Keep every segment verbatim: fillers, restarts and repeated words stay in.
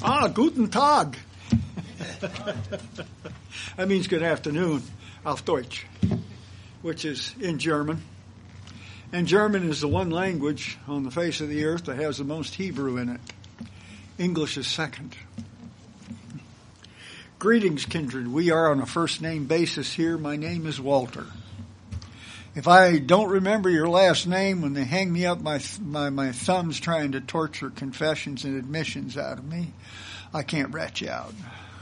Ah, guten Tag. That means good afternoon, auf Deutsch, which is in German. And German is the one language on the face of the earth that has the most Hebrew in it. English is second. Greetings, kindred. We are on a first-name basis here. My name is Walter. If I don't remember your last name when they hang me up my, my, my thumbs trying to torture confessions and admissions out of me, I can't rat you out.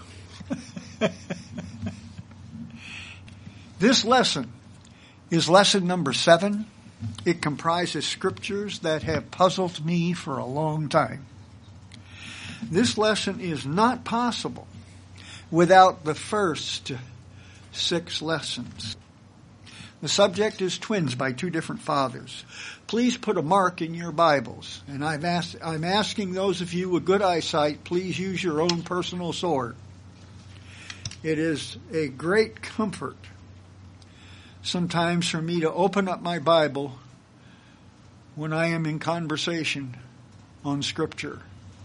This lesson is lesson number seven. It comprises scriptures that have puzzled me for a long time. This lesson is not possible without the first six lessons. The subject is twins by two different fathers. Please put a mark in your Bibles. And I'm, ask, I'm asking those of you with good eyesight, please use your own personal sword. It is a great comfort sometimes for me to open up my Bible when I am in conversation on Scripture,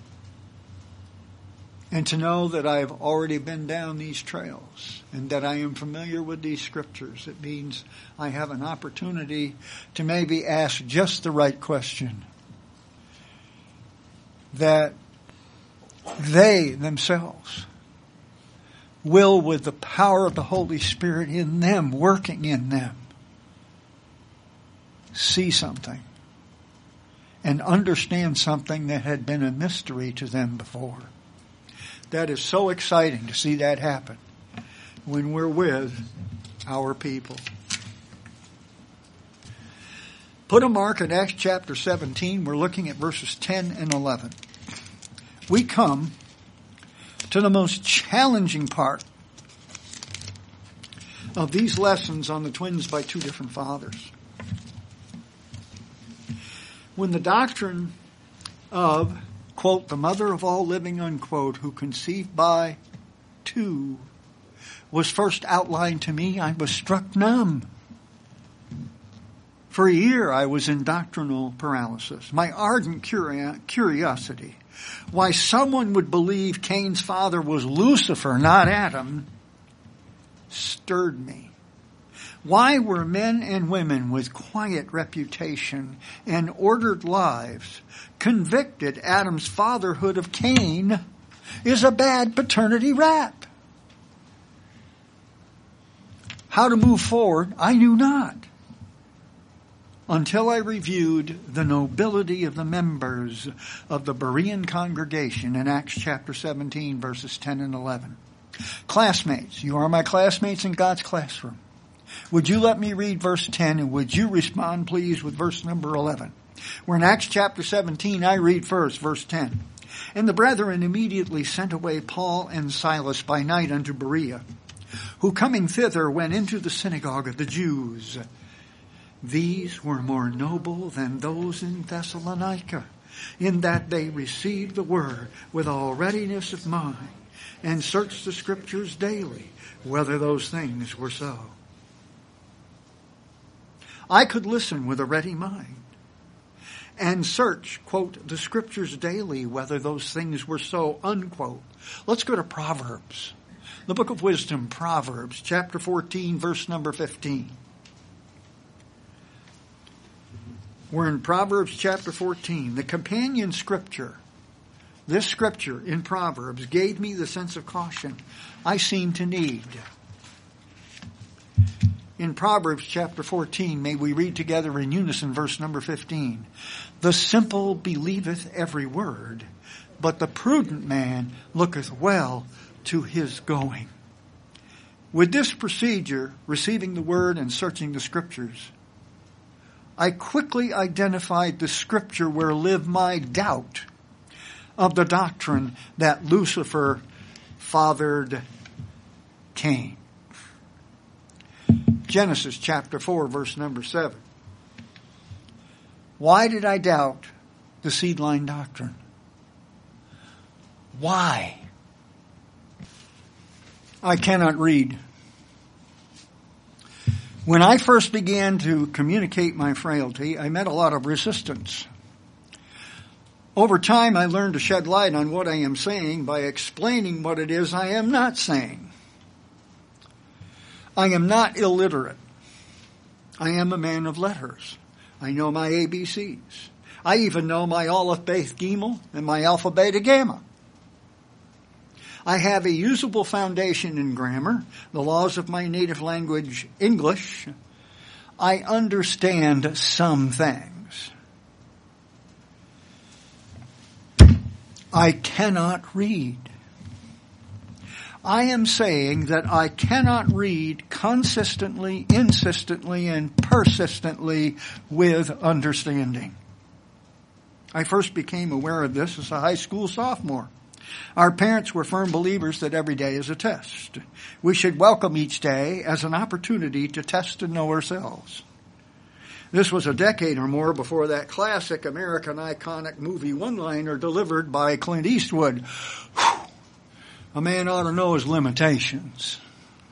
and to know that I've already been down these trails and that I am familiar with these scriptures. It means I have an opportunity to maybe ask just the right question, that they themselves will, with the power of the Holy Spirit in them, working in them, see something and understand something that had been a mystery to them before. That is so exciting to see that happen when we're with our people. Put a mark in Acts chapter seventeen. We're looking at verses ten and eleven. We come to the most challenging part of these lessons on the twins by two different fathers. When the doctrine of, quote, the mother of all living, unquote, who conceived by two, was first outlined to me, I was struck numb. For a year I was in doctrinal paralysis. My ardent curi- curiosity, why someone would believe Cain's father was Lucifer, not Adam, stirred me. Why were men and women with quiet reputation and ordered lives convicted Adam's fatherhood of Cain is a bad paternity rap? How to move forward, I knew not, until I reviewed the nobility of the members of the Berean congregation in Acts chapter seventeen, verses ten and eleven. Classmates, you are my classmates in God's classroom. Would you let me read verse ten, and would you respond, please, with verse number eleven? We're in Acts chapter seventeen. I read first, verse ten. And the brethren immediately sent away Paul and Silas by night unto Berea, who coming thither went into the synagogue of the Jews. These were more noble than those in Thessalonica, in that they received the word with all readiness of mind, and searched the scriptures daily, whether those things were so. I could listen with a ready mind and search, quote, the scriptures daily, whether those things were so, unquote. Let's go to Proverbs. The book of wisdom, Proverbs, chapter fourteen, verse number fifteen. We're in Proverbs chapter fourteen. The companion scripture, this scripture in Proverbs, gave me the sense of caution I seem to need. In Proverbs chapter fourteen, may we read together in unison verse number fifteen. The simple believeth every word, but the prudent man looketh well to his going. With this procedure, receiving the word and searching the scriptures, I quickly identified the scripture where lived my doubt of the doctrine that Lucifer fathered Cain. Genesis chapter four, verse number seven. Why did I doubt the seed line doctrine? Why? I cannot read. When I first began to communicate my frailty, I met a lot of resistance. Over time, I learned to shed light on what I am saying by explaining what it is I am not saying. I am not illiterate. I am a man of letters. I know my A B Cs. I even know my Aleph, Beth, Gimel, and my Alpha, Beta, Gamma. I have a usable foundation in grammar, the laws of my native language, English. I understand some things. I cannot read. I am saying that I cannot read consistently, insistently, and persistently with understanding. I first became aware of this as a high school sophomore. Our parents were firm believers that every day is a test. We should welcome each day as an opportunity to test and know ourselves. This was a decade or more before that classic American iconic movie one-liner delivered by Clint Eastwood. Whew. A man ought to know his limitations.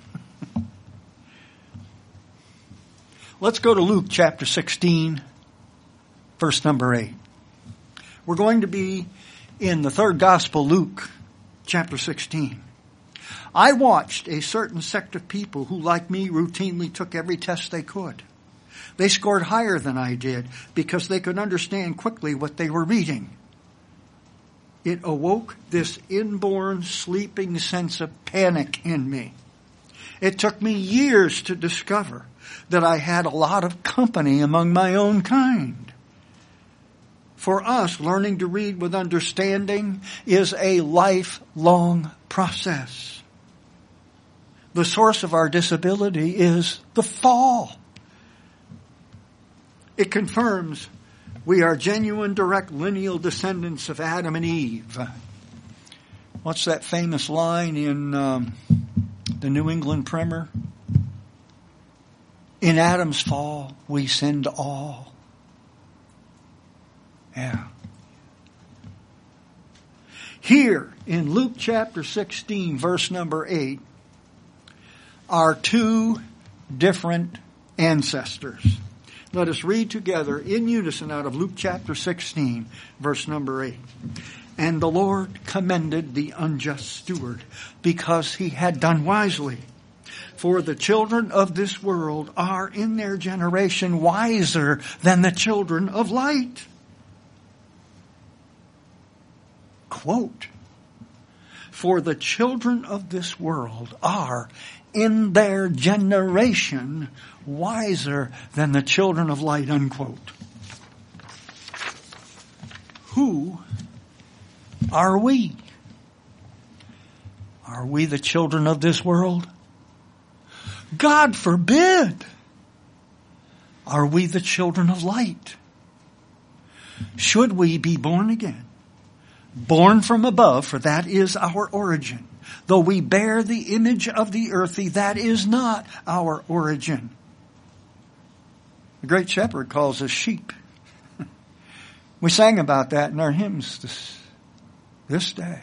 Let's go to Luke chapter sixteen, verse number eight. We're going to be in the third gospel, Luke chapter sixteen. I watched a certain sect of people who, like me, routinely took every test they could. They scored higher than I did because they could understand quickly what they were reading. It awoke this inborn sleeping sense of panic in me. It took me years to discover that I had a lot of company among my own kind. For us, learning to read with understanding is a lifelong process. The source of our disability is the fall. It confirms we are genuine, direct, lineal descendants of Adam and Eve. What's that famous line in um, the New England Primer? In Adam's fall, we sinned all. Yeah. Here in Luke chapter sixteen, verse number eight, are two different ancestors. Let us read together in unison out of Luke chapter sixteen, verse number eight. And the Lord commended the unjust steward because he had done wisely. For the children of this world are in their generation wiser than the children of light. Quote, for the children of this world are in their generation wiser than the children of light, unquote. Who are we? Are we the children of this world? God forbid. Are we the children of light? Should we be born again? Born from above, for that is our origin. Though we bear the image of the earthly, that is not our origin. The great shepherd calls us sheep. We sang about that in our hymns this, this day.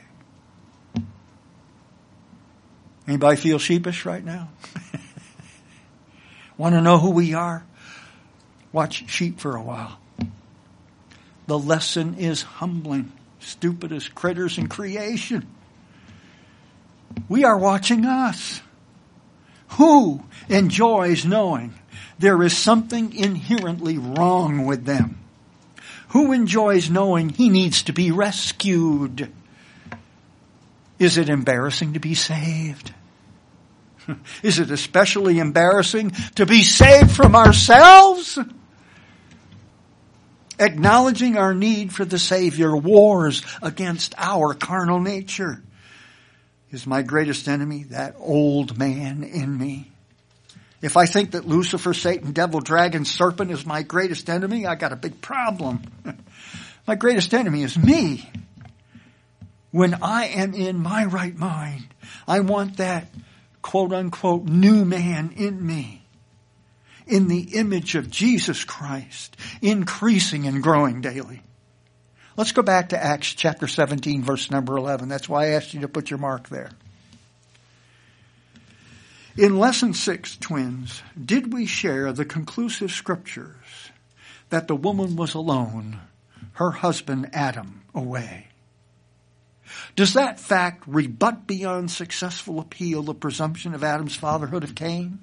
Anybody feel sheepish right now? Want to know who we are? Watch sheep for a while. The lesson is humbling. Stupidest critters in creation. We are watching us. Who enjoys knowing there is something inherently wrong with them? Who enjoys knowing he needs to be rescued? Is it embarrassing to be saved? Is it especially embarrassing to be saved from ourselves? Acknowledging our need for the Savior wars against our carnal nature. Is my greatest enemy that old man in me? If I think that Lucifer, Satan, devil, dragon, serpent is my greatest enemy, I got a big problem. My greatest enemy is me. When I am in my right mind, I want that quote unquote new man in me. In the image of Jesus Christ, increasing and growing daily. Let's go back to Acts chapter seventeen, verse number eleven. That's why I asked you to put your mark there. In lesson six, twins, did we share the conclusive scriptures that the woman was alone, her husband Adam away. Does that fact rebut beyond successful appeal the presumption of Adam's fatherhood of Cain?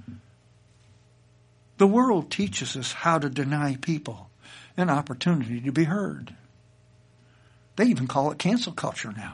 The world teaches us how to deny people an opportunity to be heard. They even call it cancel culture now.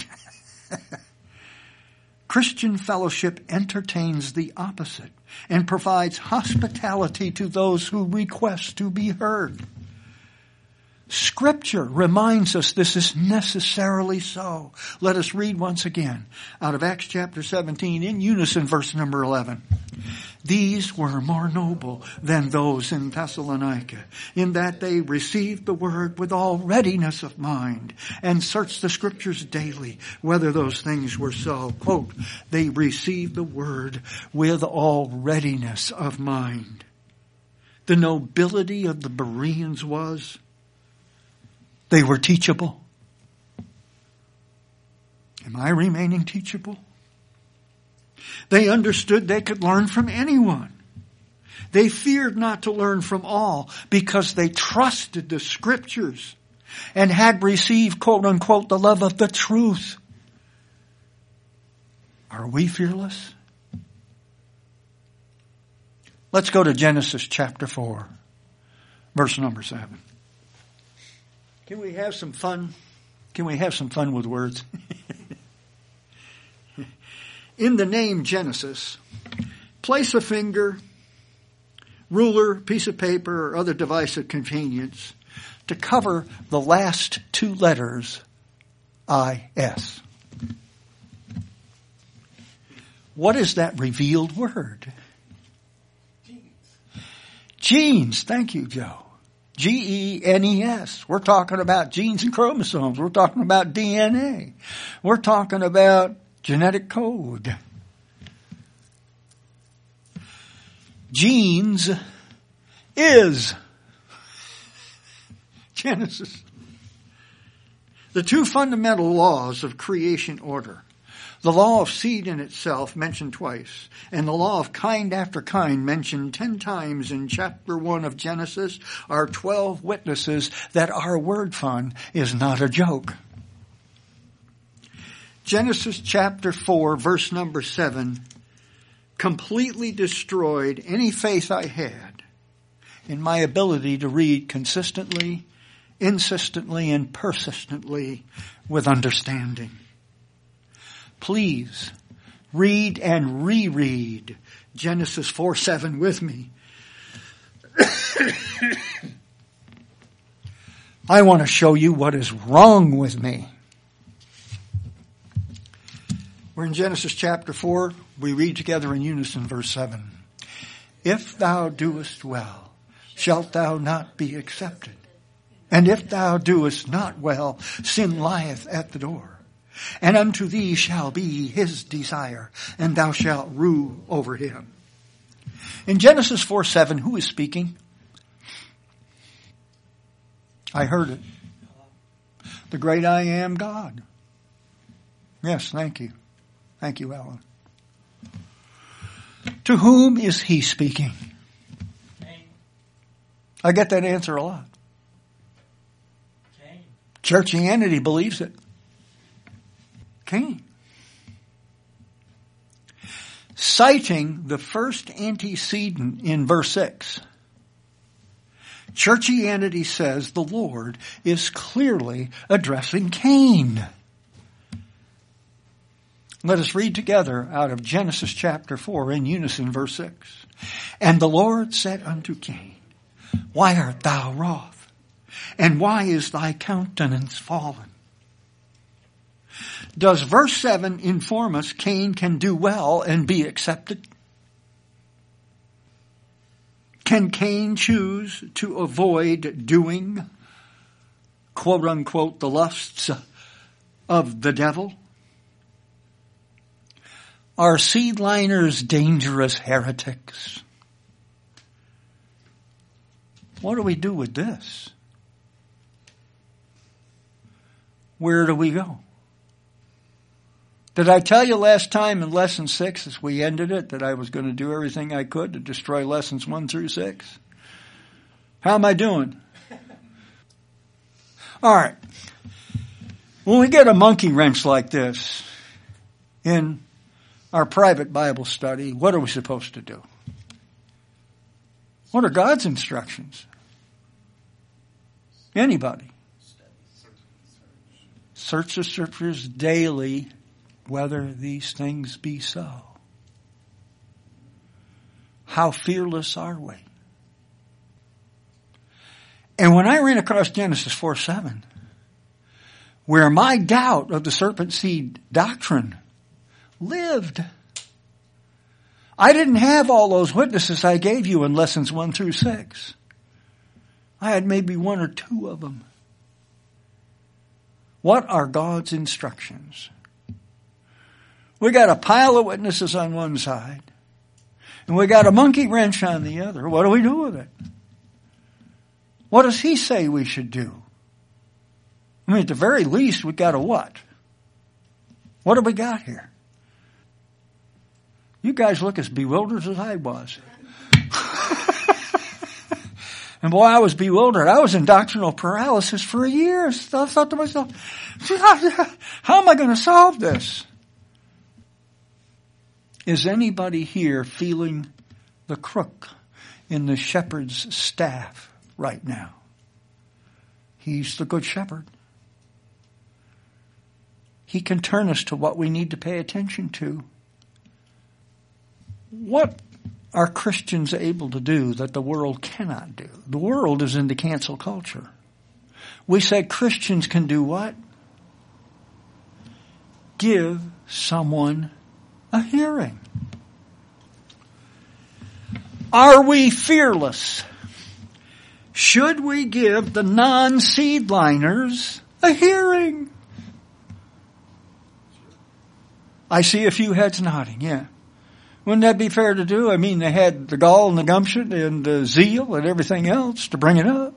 Christian fellowship entertains the opposite and provides hospitality to those who request to be heard. Scripture reminds us this is necessarily so. Let us read once again out of Acts chapter seventeen in unison, verse number eleven. These were more noble than those in Thessalonica, in that they received the word with all readiness of mind and searched the Scriptures daily, whether those things were so. Quote, they received the word with all readiness of mind. The nobility of the Bereans was they were teachable. Am I remaining teachable? They understood they could learn from anyone. They feared not to learn from all because they trusted the Scriptures and had received, quote unquote, the love of the truth. Are we fearless? Let's go to Genesis chapter four, verse number seven. Can we have some fun? Can we have some fun with words? In the name Genesis, place a finger, ruler, piece of paper, or other device of convenience to cover the last two letters, I S. What is that revealed word? Genes. Genes. Thank you, Joe. G E N E S. We're talking about genes and chromosomes. We're talking about D N A. We're talking about genetic code. Genes is Genesis. The two fundamental laws of creation order. The law of seed in itself mentioned twice, and the law of kind after kind mentioned ten times in chapter one of Genesis are twelve witnesses that our word fun is not a joke. Genesis chapter four, verse number seven, completely destroyed any faith I had in my ability to read consistently, insistently, and persistently with understanding. Please read and reread Genesis four seven with me. I want to show you what is wrong with me. We're in Genesis chapter four. We read together in unison verse seven. If thou doest well, shalt thou not be accepted? And if thou doest not well, sin lieth at the door. And unto thee shall be his desire, and thou shalt rule over him. In Genesis four seven, who is speaking? I heard it. The great I am God. Yes, thank you. Thank you, Alan. To whom is he speaking? Cain. I get that answer a lot. Cain. Churchianity believes it. Cain. Citing the first antecedent in verse six, Churchianity says the Lord is clearly addressing Cain. Let us read together out of Genesis chapter four in unison verse six. And the Lord said unto Cain, why art thou wroth? And why is thy countenance fallen? Does verse seven inform us Cain can do well and be accepted? Can Cain choose to avoid doing, quote unquote, the lusts of the devil? Are seedliners dangerous heretics? What do we do with this? Where do we go? Did I tell you last time in lesson six as we ended it that I was going to do everything I could to destroy lessons one through six? How am I doing? All right. When we get a monkey wrench like this in our private Bible study, what are we supposed to do? What are God's instructions? Anybody? Search the Scriptures daily, whether these things be so. How fearless are we? And when I ran across Genesis four seven, where my doubt of the serpent seed doctrine lived, I didn't have all those witnesses I gave you in lessons one through six. I had maybe one or two of them. What are God's instructions? We got a pile of witnesses on one side, and we got a monkey wrench on the other. What do we do with it? What does he say we should do? I mean, at the very least, we got a what? What have we got here? You guys look as bewildered as I was. And boy, I was bewildered. I was in doctrinal paralysis for years. I thought to myself, how am I going to solve this? Is anybody here feeling the crook in the shepherd's staff right now? He's the good shepherd. He can turn us to what we need to pay attention to. What are Christians able to do that the world cannot do? The world is into cancel culture. We say Christians can do what? Give someone a hearing. Are we fearless? Should we give the non-seedliners a hearing? I see a few heads nodding, yeah. Wouldn't that be fair to do? I mean, they had the gall and the gumption and the zeal and everything else to bring it up.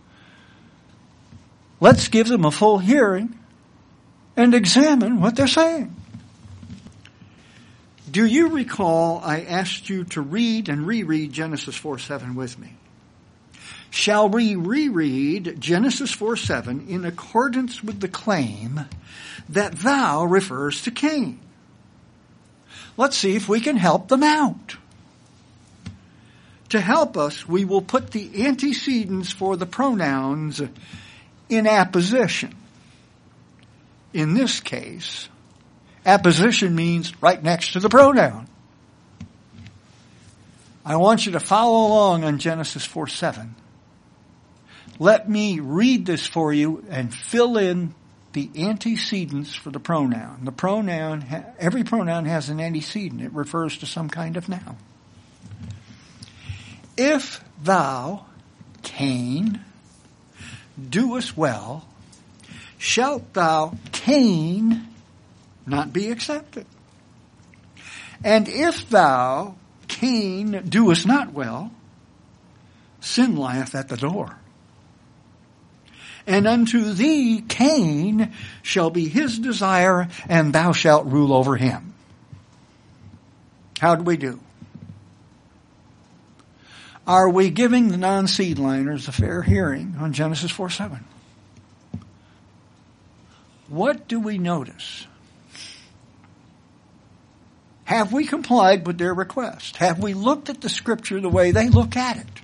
Let's give them a full hearing and examine what they're saying. Do you recall I asked you to read and reread Genesis four seven with me? Shall we reread Genesis four seven in accordance with the claim that thou refers to Cain? Let's see if we can help them out. To help us, we will put the antecedents for the pronouns in apposition. In this case, apposition means right next to the pronoun. I want you to follow along on Genesis four seven. Let me read this for you and fill in the antecedents for the pronoun. The pronoun, every pronoun has an antecedent. It refers to some kind of noun. If thou, Cain, doest well, shalt thou, Cain, not be accepted. And if thou, Cain, doest not well, sin lieth at the door. And unto thee, Cain, shall be his desire, and thou shalt rule over him. How do we do? Are we giving the non-seedliners a fair hearing on Genesis four seven? What do we notice? Have we complied with their request? Have we looked at the Scripture the way they look at it?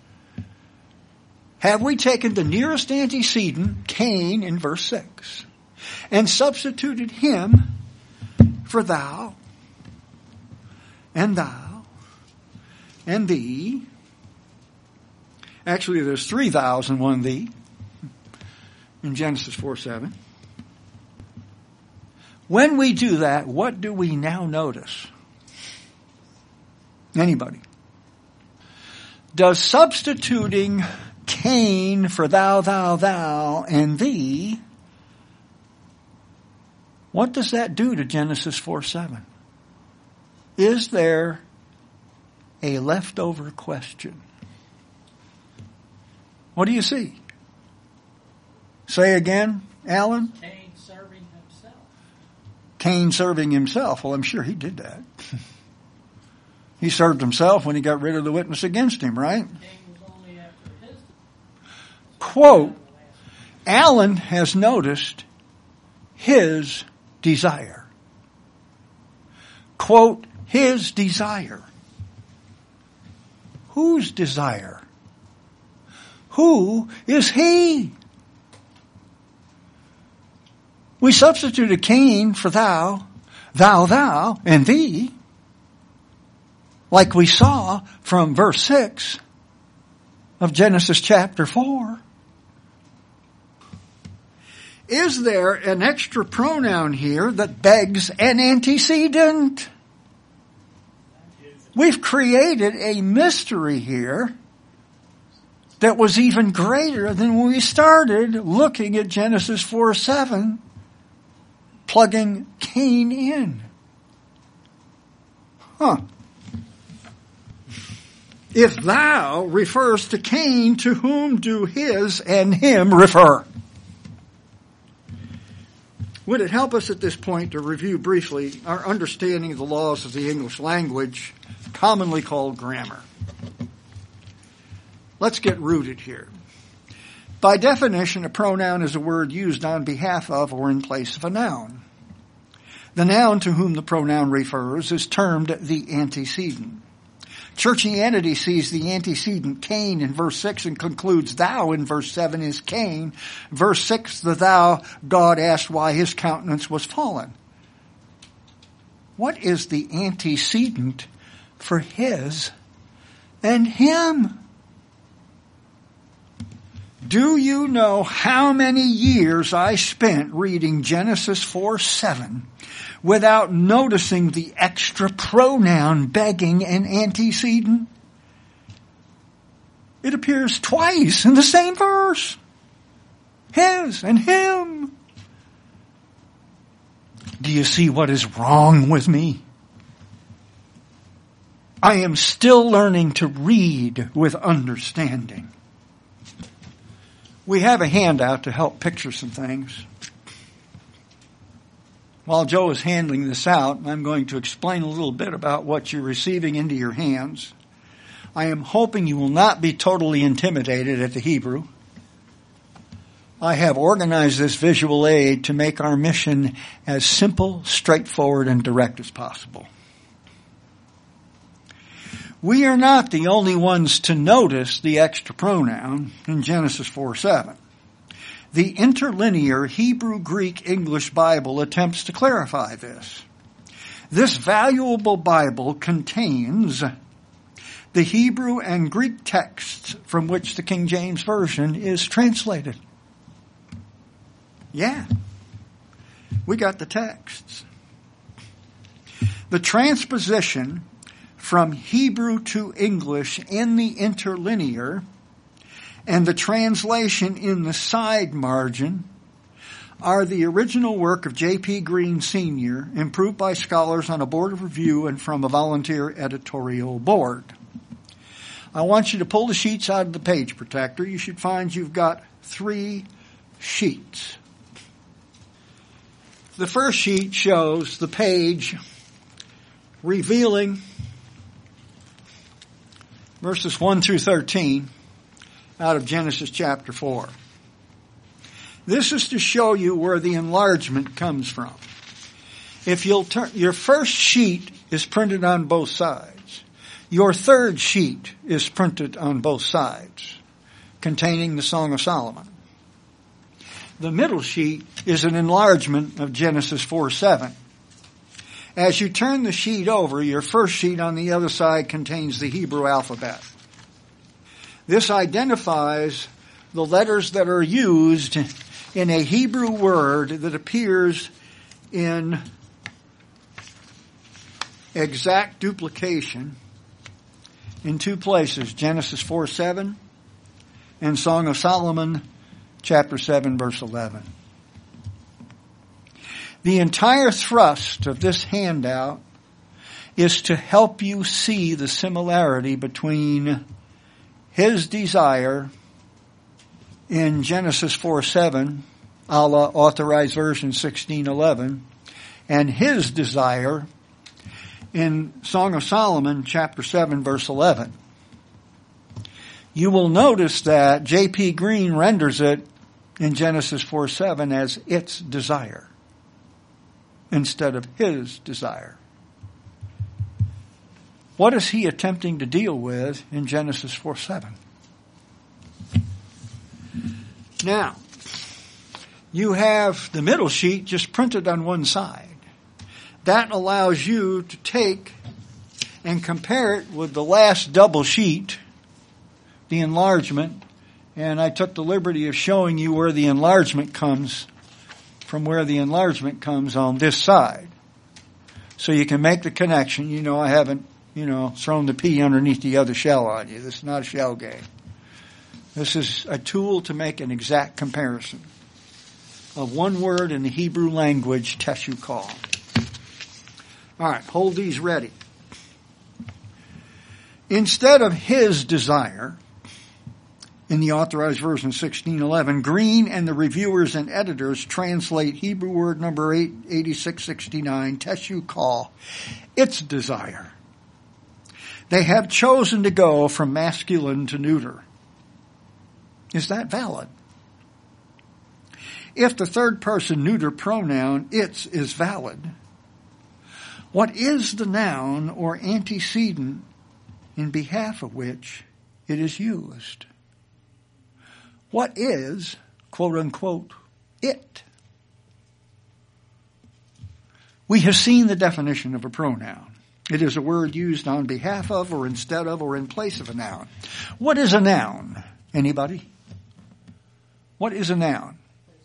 Have we taken the nearest antecedent, Cain, in verse six, and substituted him for thou, and thou, and thee? Actually, there's three thous and one thee in Genesis four seven. When we do that, what do we now notice? Anybody? Does substituting Cain for thou, thou, thou, and thee, what does that do to Genesis four seven? Is there a leftover question? What do you see? Say again, Alan? Cain serving himself. Cain serving himself. Well, I'm sure he did that. He served himself when he got rid of the witness against him, right? Cain was only after his Quote, Alan has noticed his desire. Quote, his desire. Whose desire? Who is he? We substituted Cain for thou, thou, thou, and thee, like we saw from verse six of Genesis chapter four. Is there an extra pronoun here that begs an antecedent? We've created a mystery here that was even greater than when we started looking at Genesis four seven, plugging Cain in. Huh. If thou refers to Cain, to whom do his and him refer? Would it help us at this point to review briefly our understanding of the laws of the English language, commonly called grammar? Let's get rooted here. By definition, a pronoun is a word used on behalf of or in place of a noun. The noun to whom the pronoun refers is termed the antecedent. Churchianity sees the antecedent Cain in verse six and concludes thou in verse seven is Cain. Verse six, the thou, God asked why his countenance was fallen. What is the antecedent for his and him? Do you know how many years I spent reading Genesis four seven without noticing the extra pronoun begging an antecedent? It appears twice in the same verse. His and him. Do you see what is wrong with me? I am still learning to read with understanding. We have a handout to help picture some things. While Joe is handling this out, I'm going to explain a little bit about what you're receiving into your hands. I am hoping you will not be totally intimidated at the Hebrew. I have organized this visual aid to make our mission as simple, straightforward, and direct as possible. We are not the only ones to notice the extra pronoun in Genesis four seven. The interlinear Hebrew, Greek, English Bible attempts to clarify this. This valuable Bible contains the Hebrew and Greek texts from which the King James Version is translated. Yeah, we got the texts. The transposition from Hebrew to English in the interlinear and the translation in the side margin are the original work of J P Green Senior, improved by scholars on a board of review and from a volunteer editorial board. I want you to pull the sheets out of the page protector. You should find you've got three sheets. The first sheet shows the page revealing verses one through thirteen out of Genesis chapter four. This is to show you where the enlargement comes from. If you'll turn, your first sheet is printed on both sides. Your third sheet is printed on both sides, containing the Song of Solomon. The middle sheet is an enlargement of Genesis four seven. As you turn the sheet over, your first sheet on the other side contains the Hebrew alphabet. This identifies the letters that are used in a Hebrew word that appears in exact duplication in two places, Genesis four seven and Song of Solomon chapter seven verse eleven. The entire thrust of this handout is to help you see the similarity between his desire in Genesis four seven, a la Authorized Version sixteen eleven, and his desire in Song of Solomon chapter seven verse eleven. You will notice that J P Green renders it in Genesis four seven as its desire instead of his desire. What is he attempting to deal with in Genesis four seven? Now, you have the middle sheet just printed on one side. That allows you to take and compare it with the last double sheet, the enlargement, and I took the liberty of showing you where the enlargement comes from where the enlargement comes on this side. So you can make the connection. You know, I haven't, you know, thrown the pea underneath the other shell on you. This is not a shell game. This is a tool to make an exact comparison of one word in the Hebrew language, teshukah. All right, hold these ready. Instead of his desire, in the Authorized Version sixteen eleven, Green and the reviewers and editors translate Hebrew word number eight eighty-six sixty-nine, teshukah, its desire. They have chosen to go from masculine to neuter. Is that valid? If the third person neuter pronoun, its, is valid, what is the noun or antecedent in behalf of which it is used? What is, quote unquote, it? We have seen the definition of a pronoun. It is a word used on behalf of or instead of or in place of a noun. What is a noun? Anybody? What is a noun?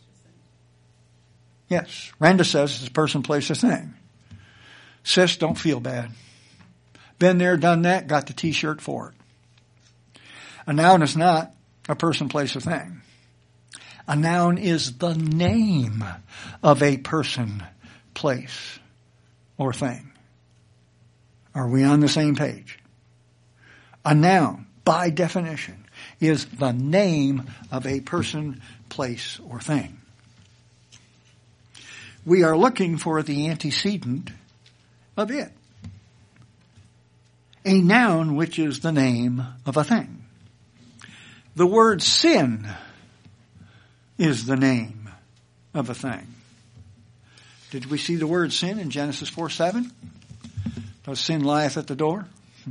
Yes. Randa says it's a person, place, a thing. Sis, don't feel bad. Been there, done that, got the t-shirt for it. A noun is not a person, place, a thing. A noun is the name of a person, place, or thing. Are we on the same page? A noun, by definition, is the name of a person, place, or thing. We are looking for the antecedent of it. A noun which is the name of a thing. The word sin is the name of a thing. Did we see the word sin in Genesis four seven? Does sin lieth at the door?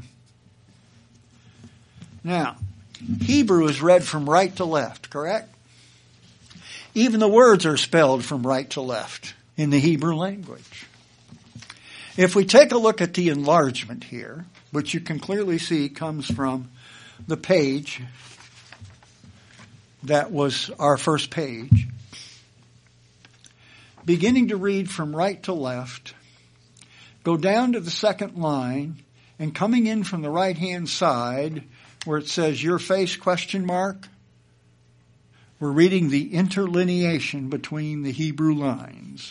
Now, Hebrew is read from right to left, correct? Even the words are spelled from right to left in the Hebrew language. If we take a look at the enlargement here, which you can clearly see comes from the page that was our first page, beginning to read from right to left, go down to the second line, and coming in from the right-hand side where it says your face question mark, we're reading the interlineation between the Hebrew lines.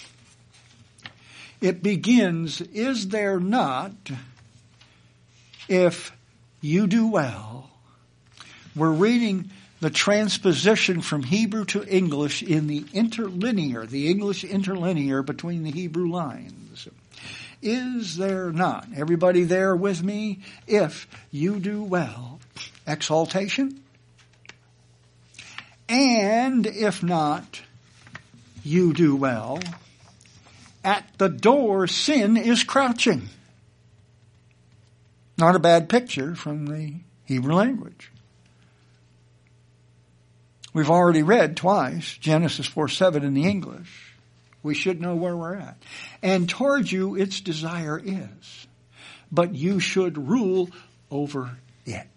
It begins, is there not, if you do well. We're reading the transposition from Hebrew to English in the interlinear, the English interlinear between the Hebrew lines. Is there not, everybody there with me, if you do well, exaltation? And if not, you do well, at the door sin is crouching. Not a bad picture from the Hebrew language. We've already read twice Genesis four seven in the English. We should know where we're at. And toward you its desire is, but you should rule over it.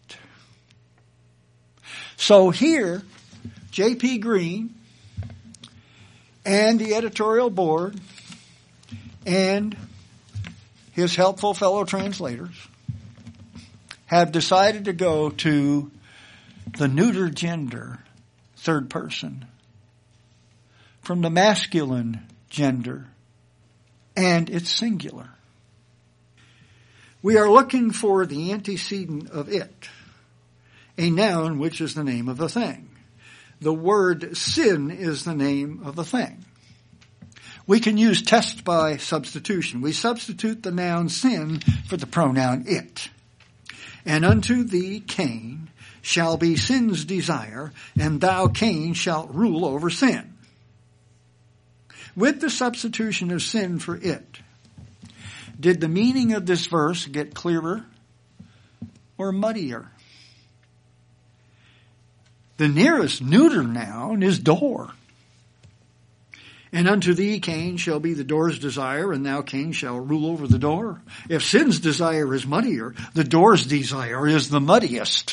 So here, J P Green and the editorial board and his helpful fellow translators have decided to go to the neuter gender, third person, from the masculine gender, and it's singular. We are looking for the antecedent of it, a noun which is the name of a thing. The word sin is the name of the thing. We can use test by substitution. We substitute the noun sin for the pronoun it. And unto thee, Cain, shall be sin's desire, and thou, Cain, shalt rule over sin. With the substitution of sin for it, did the meaning of this verse get clearer or muddier? The nearest neuter noun is door. And unto thee, Cain, shall be the door's desire, and thou, Cain, shall rule over the door. If sin's desire is muddier, the door's desire is the muddiest.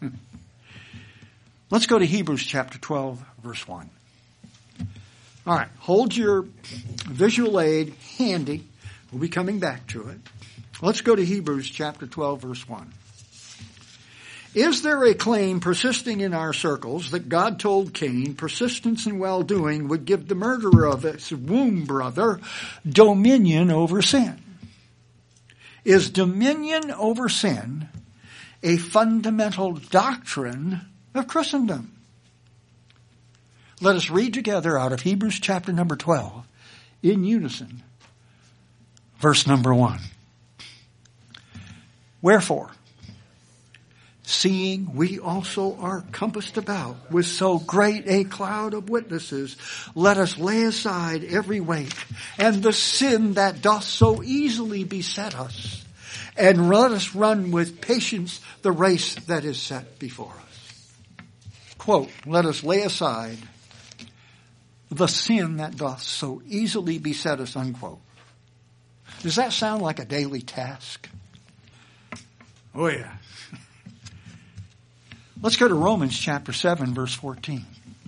Let's go to Hebrews chapter twelve, verse one. All right, hold your visual aid handy. We'll be coming back to it. Let's go to Hebrews chapter twelve, verse one. Is there a claim persisting in our circles that God told Cain persistence in well-doing would give the murderer of his womb brother dominion over sin? Is dominion over sin a fundamental doctrine of Christendom? Let us read together out of Hebrews chapter number twelve in unison, verse number one. Wherefore, seeing we also are compassed about with so great a cloud of witnesses, let us lay aside every weight and the sin that doth so easily beset us, and let us run with patience the race that is set before us. Quote, let us lay aside the sin that doth so easily beset us, unquote. Does that sound like a daily task? Oh yeah. Let's go to Romans chapter seven, verse fourteen.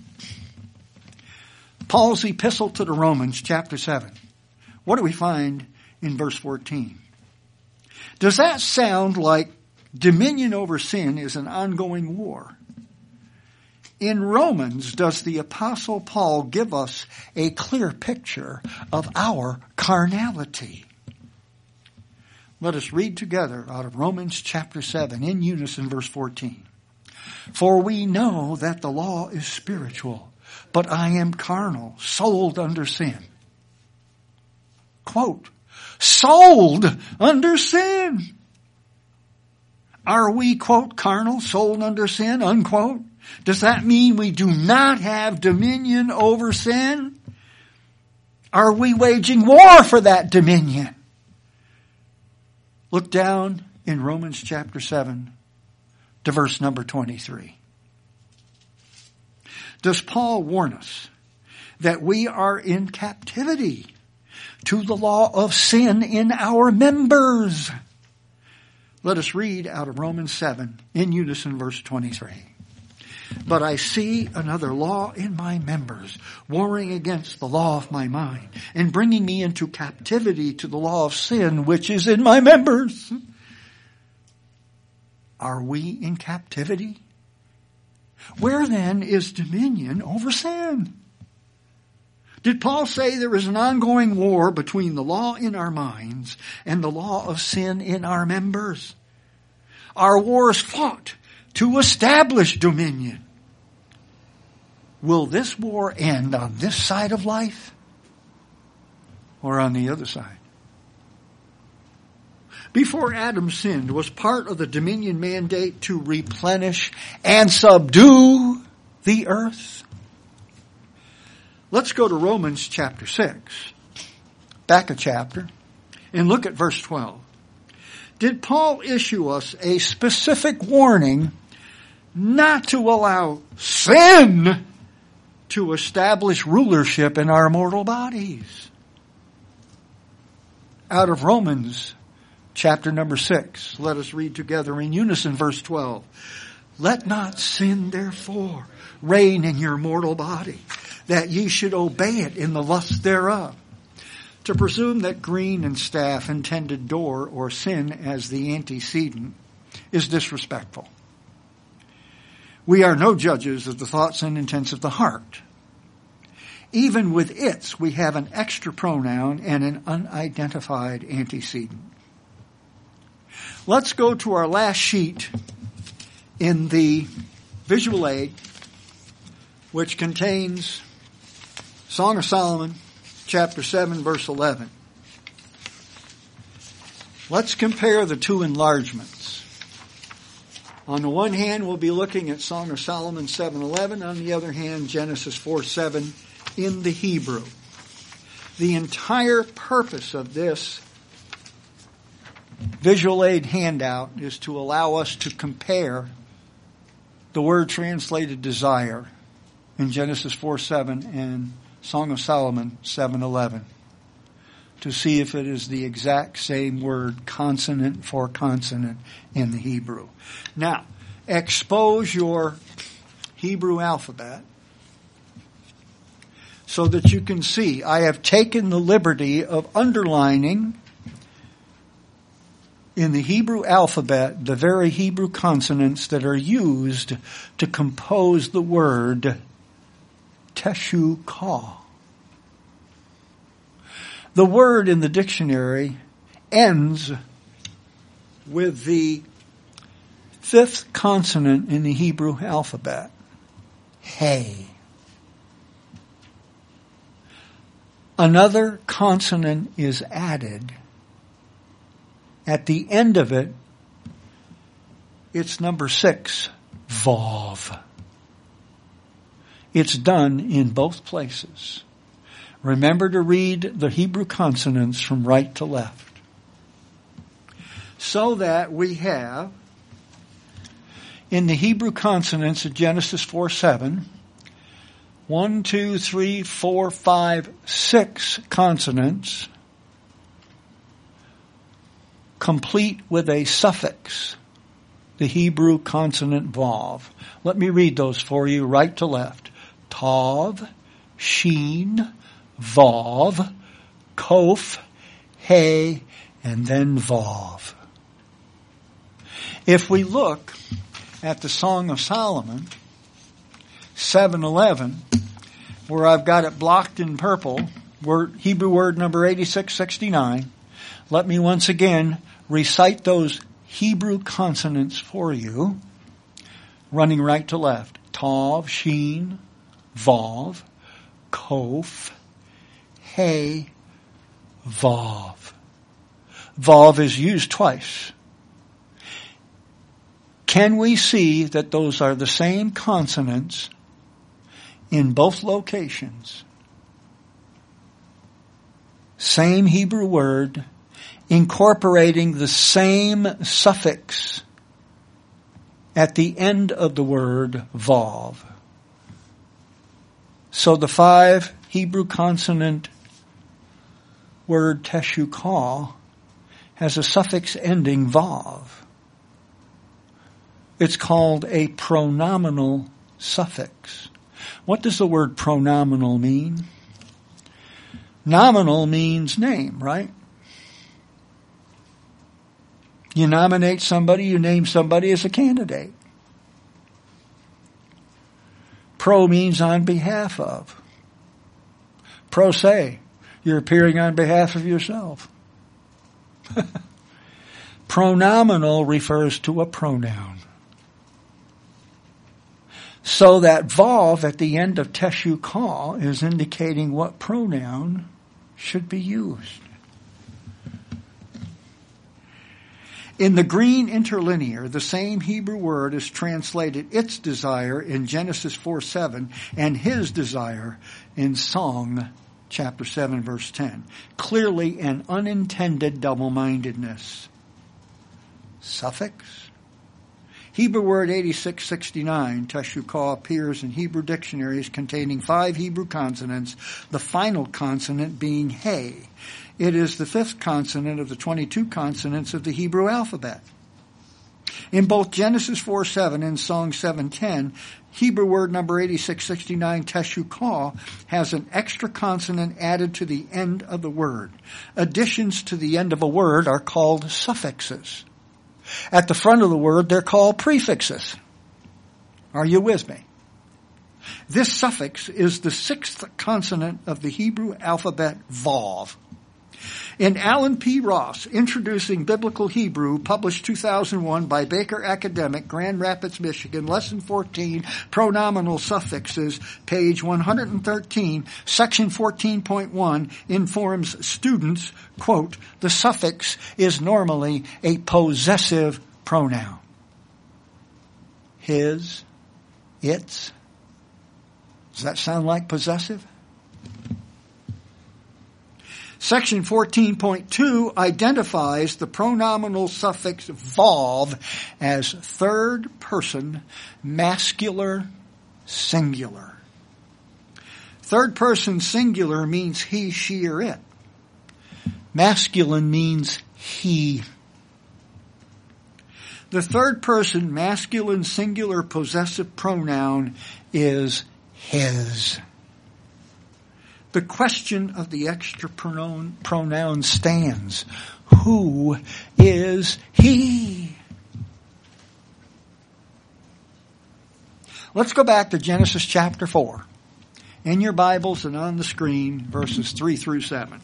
Paul's epistle to the Romans, chapter seven. What do we find in verse fourteen? Does that sound like dominion over sin is an ongoing war? In Romans, does the Apostle Paul give us a clear picture of our carnality? Let us read together out of Romans chapter seven, in unison, verse fourteen. For we know that the law is spiritual, but I am carnal, sold under sin. Quote, sold under sin. Are we, quote, carnal, sold under sin, unquote? Does that mean we do not have dominion over sin? Are we waging war for that dominion? Look down in Romans chapter seven to verse number twenty-three. Does Paul warn us that we are in captivity to the law of sin in our members? Let us read out of Romans seven in unison, verse twenty-three. But I see another law in my members, warring against the law of my mind, and bringing me into captivity to the law of sin which is in my members. Are we in captivity? Where then is dominion over sin? Did Paul say there is an ongoing war between the law in our minds and the law of sin in our members? Our war is fought to establish dominion. Will this war end on this side of life or on the other side? Before Adam sinned, was part of the dominion mandate to replenish and subdue the earth? Let's go to Romans chapter six, back a chapter, and look at verse twelve. Did Paul issue us a specific warning not to allow sin to establish rulership in our mortal bodies? Out of Romans chapter number six, let us read together in unison verse twelve. Let not sin therefore reign in your mortal body, that ye should obey it in the lust thereof. To presume that green and staff intended door or sin as the antecedent is disrespectful. We are no judges of the thoughts and intents of the heart. Even with its, we have an extra pronoun and an unidentified antecedent. Let's go to our last sheet in the visual aid, which contains Song of Solomon, chapter seven, verse eleven. Let's compare the two enlargements. On the one hand, we'll be looking at Song of Solomon seven eleven. On the other hand, Genesis four seven in the Hebrew. The entire purpose of this visual aid handout is to allow us to compare the word translated desire in Genesis four seven and Song of Solomon seven eleven to see if it is the exact same word, consonant for consonant, in the Hebrew. Now, expose your Hebrew alphabet so that you can see. I have taken the liberty of underlining in the Hebrew alphabet the very Hebrew consonants that are used to compose the word teshukah. The word in the dictionary ends with the fifth consonant in the Hebrew alphabet, hey. Another consonant is added. At the end of it, it's number six, vav. It's done in both places. Remember to read the Hebrew consonants from right to left. So that we have, in the Hebrew consonants of Genesis four seven, one, two, three, four, five, six consonants, complete with a suffix, the Hebrew consonant vav. Let me read those for you, right to left. Tav, sheen, vav, kof, hey, and then vav. If we look at the Song of Solomon, seven eleven, where I've got it blocked in purple, word, Hebrew word number eighty-six sixty-nine, let me once again recite those Hebrew consonants for you, running right to left. Tav, sheen, vav, kof, hey, vav. Vav is used twice. Can we see that those are the same consonants in both locations? Same Hebrew word, incorporating the same suffix at the end of the word vav. So the five Hebrew consonant word teshukah has a suffix ending vav. It's called a pronominal suffix. What does the word pronominal mean? Nominal means name, right? You nominate somebody, you name somebody as a candidate. Pro means on behalf of. Pro se, you're appearing on behalf of yourself. Pronominal refers to a pronoun. So that vav at the end of teshukah is indicating what pronoun should be used. In the green interlinear, the same Hebrew word is translated its desire in Genesis four seven and his desire in Song chapter seven verse ten. Clearly an unintended double-mindedness. Suffix. Hebrew word eighty-six sixty-nine, teshukah, appears in Hebrew dictionaries containing five Hebrew consonants, the final consonant being hey. It is the fifth consonant of the twenty-two consonants of the Hebrew alphabet. In both Genesis four seven and Song seven ten, Hebrew word number eighty-six sixty-nine, teshukah, has an extra consonant added to the end of the word. Additions to the end of a word are called suffixes. At the front of the word, they're called prefixes. Are you with me? This suffix is the sixth consonant of the Hebrew alphabet, vav. In Alan P. Ross, Introducing Biblical Hebrew, published two thousand one by Baker Academic, Grand Rapids, Michigan, Lesson fourteen, Pronominal Suffixes, page one hundred thirteen, section fourteen point one, informs students, quote, the suffix is normally a possessive pronoun. his, its. Does that sound like possessive? Section fourteen point two identifies the pronominal suffix -volve as third person masculine singular. Third person singular means he, she, or it. Masculine means he. The third person masculine singular possessive pronoun is his. The question of the extra pronoun, pronoun stands. Who is he? Let's go back to Genesis chapter four. In your Bibles and on the screen, verses three through seven.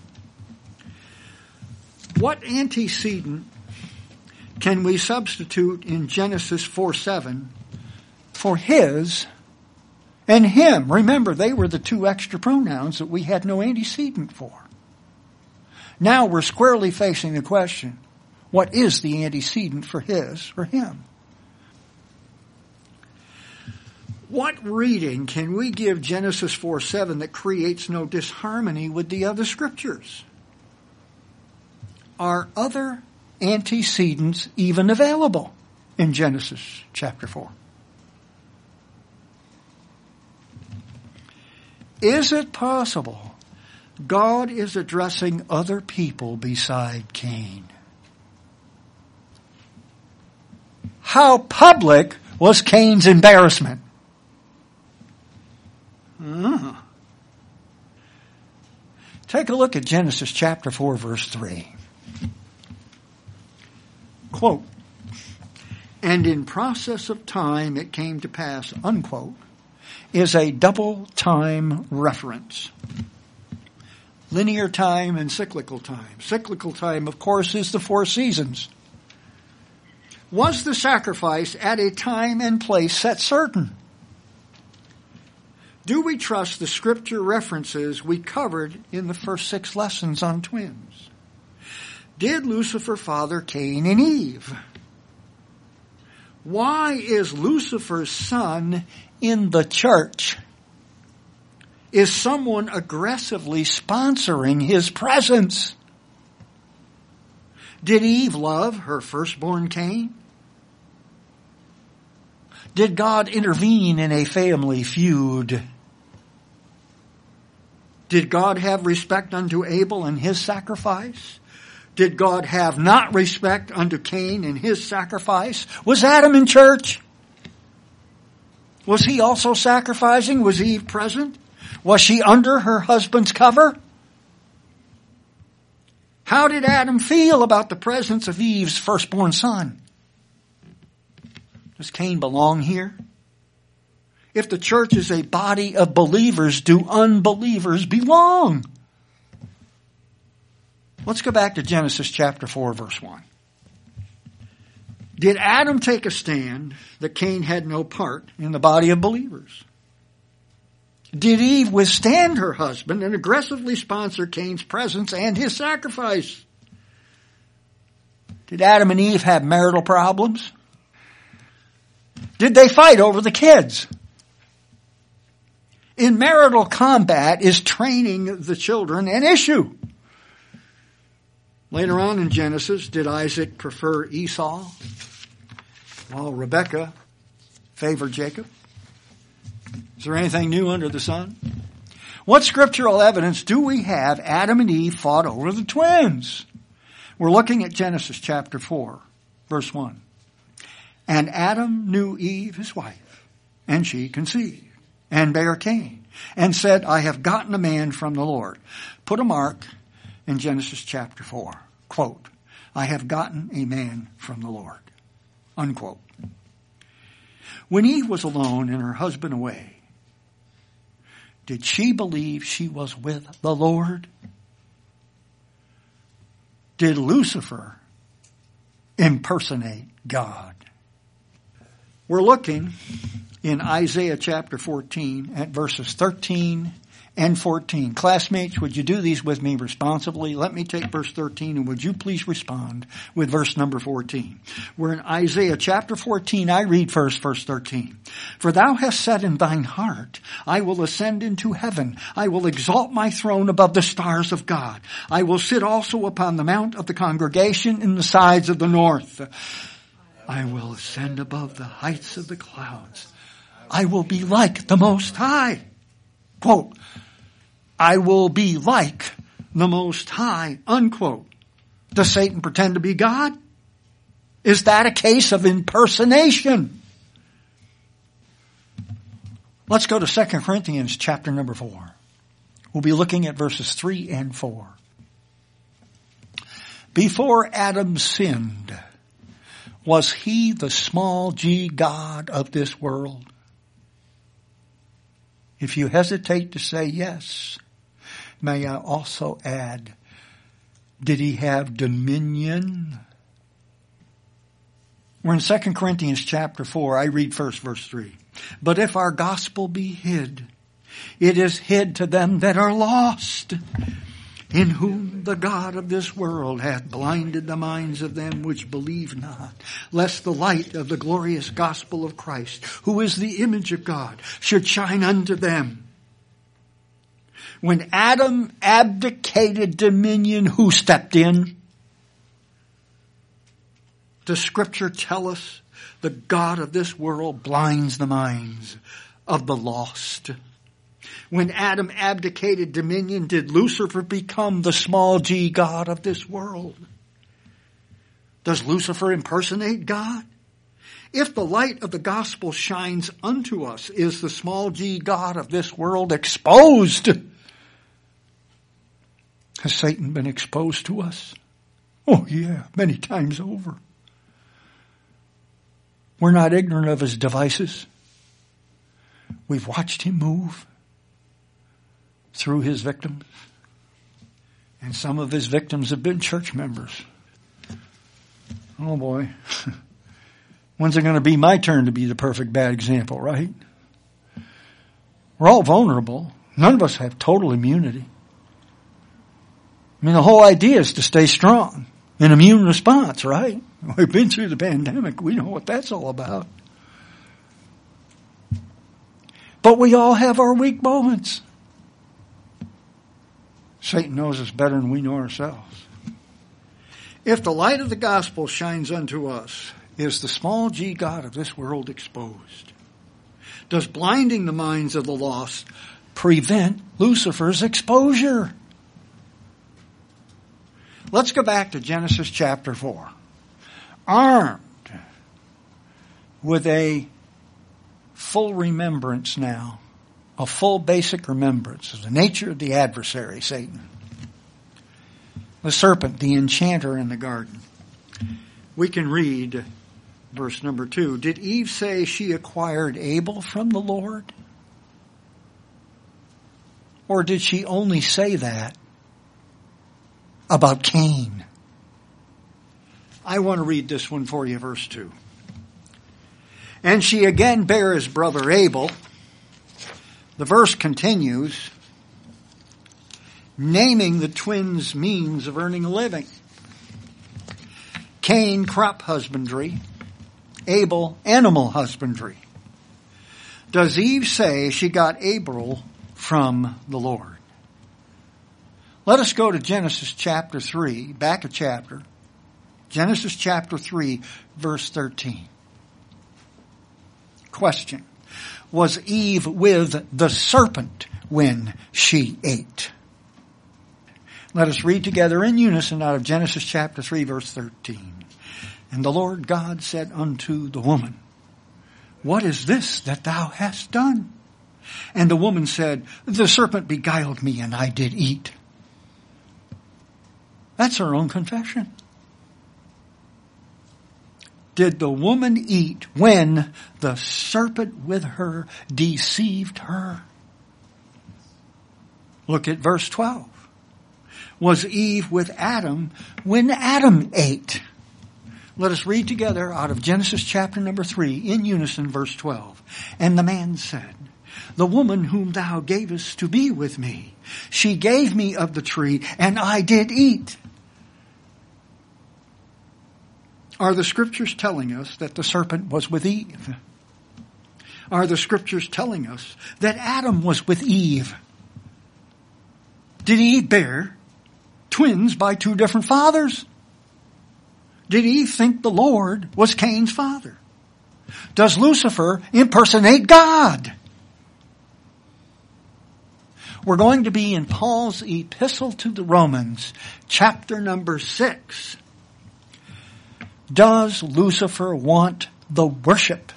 What antecedent can we substitute in Genesis four seven for his and him? Remember, they were the two extra pronouns that we had no antecedent for. Now we're squarely facing the question, what is the antecedent for his or him? What reading can we give Genesis four seven that creates no disharmony with the other scriptures? Are other antecedents even available in Genesis chapter four? Is it possible God is addressing other people beside Cain? How public was Cain's embarrassment? Uh, take a look at Genesis chapter four, verse three. Quote, and in process of time it came to pass, unquote, is a double time reference. Linear time and cyclical time. Cyclical time, of course, is the four seasons. Was the sacrifice at a time and place set certain? Do we trust the scripture references we covered in the first six lessons on twins? Did Lucifer father Cain and Eve? Why is Lucifer's son in the church? Is someone aggressively sponsoring his presence? Did Eve love her firstborn Cain? Did God intervene in a family feud? Did God have respect unto Abel and his sacrifice? Did God have not respect unto Cain and his sacrifice? Was Adam in church? Was he also sacrificing? Was Eve present? Was she under her husband's cover? How did Adam feel about the presence of Eve's firstborn son? Does Cain belong here? If the church is a body of believers, do unbelievers belong? Let's go back to Genesis chapter four, verse one. Did Adam take a stand that Cain had no part in the body of believers? Did Eve withstand her husband and aggressively sponsor Cain's presence and his sacrifice? Did Adam and Eve have marital problems? Did they fight over the kids? In marital combat, is training the children an issue? Later on in Genesis, did Isaac prefer Esau while Rebekah favored Jacob? Is there anything new under the sun? What scriptural evidence do we have Adam and Eve fought over the twins? We're looking at Genesis chapter four, verse one. And Adam knew Eve, his wife, and she conceived, and bare Cain, and said, I have gotten a man from the Lord. Put a mark in Genesis chapter four. Quote, I have gotten a man from the Lord. Unquote. When Eve was alone and her husband away, did she believe she was with the Lord? Did Lucifer impersonate God? We're looking in Isaiah chapter fourteen at verses thirteen and fourteen. Classmates, would you do these with me responsibly? Let me take verse thirteen, and would you please respond with verse number fourteen. We're in Isaiah chapter fourteen. I read first verse thirteen. For thou hast said in thine heart, I will ascend into heaven. I will exalt my throne above the stars of God. I will sit also upon the mount of the congregation in the sides of the north. I will ascend above the heights of the clouds. I will be like the Most High. Quote, I will be like the Most High, unquote. Does Satan pretend to be God? Is that a case of impersonation? Let's go to Second Corinthians chapter number four. We'll be looking at verses three and four. Before Adam sinned, was he the small g God of this world? If you hesitate to say yes, may I also add, did he have dominion? We're in Second Corinthians chapter four. I read first verse three. But if our gospel be hid, it is hid to them that are lost, in whom the God of this world hath blinded the minds of them which believe not, lest the light of the glorious gospel of Christ, who is the image of God, should shine unto them. When Adam abdicated dominion, who stepped in? Does Scripture tell us the God of this world blinds the minds of the lost? When Adam abdicated dominion, did Lucifer become the small g God of this world? Does Lucifer impersonate God? If the light of the gospel shines unto us, is the small g God of this world exposed? Has Satan been exposed to us? Oh yeah, many times over. We're not ignorant of his devices. We've watched him move through his victims. And some of his victims have been church members. Oh boy. When's it going to be my turn to be the perfect bad example, right? We're all vulnerable. None of us have total immunity. I mean, the whole idea is to stay strong. An immune response, right? We've been through the pandemic. We know what that's all about. But we all have our weak moments. Satan knows us better than we know ourselves. If the light of the gospel shines unto us, is the small g God of this world exposed? Does blinding the minds of the lost prevent Lucifer's exposure? Let's go back to Genesis chapter four. Armed with a full remembrance now, a full basic remembrance of the nature of the adversary, Satan. The serpent, the enchanter in the garden. We can read verse number two. Did Eve say she acquired Abel from the Lord? Or did she only say that about Cain? I want to read this one for you, verse two. And she again bare his brother Abel. The verse continues, naming the twins' means of earning a living. Cain, crop husbandry. Abel, animal husbandry. Does Eve say she got Abel from the Lord? Let us go to Genesis chapter three, back a chapter. Genesis chapter three, verse thirteen. Question. Was Eve with the serpent when she ate? Let us read together in unison out of Genesis chapter three, verse thirteen. And the Lord God said unto the woman, what is this that thou hast done? And the woman said, the serpent beguiled me, and I did eat. That's her own confession. Did the woman eat when the serpent with her deceived her? Look at verse twelve. Was Eve with Adam when Adam ate? Let us read together out of Genesis chapter number three in unison, verse twelve. And the man said, the woman whom thou gavest to be with me, she gave me of the tree, and I did eat. Are the scriptures telling us that the serpent was with Eve? Are the scriptures telling us that Adam was with Eve? Did Eve bear twins by two different fathers? Did Eve think the Lord was Cain's father? Does Lucifer impersonate God? We're going to be in Paul's epistle to the Romans, chapter number six. Does Lucifer want the worship?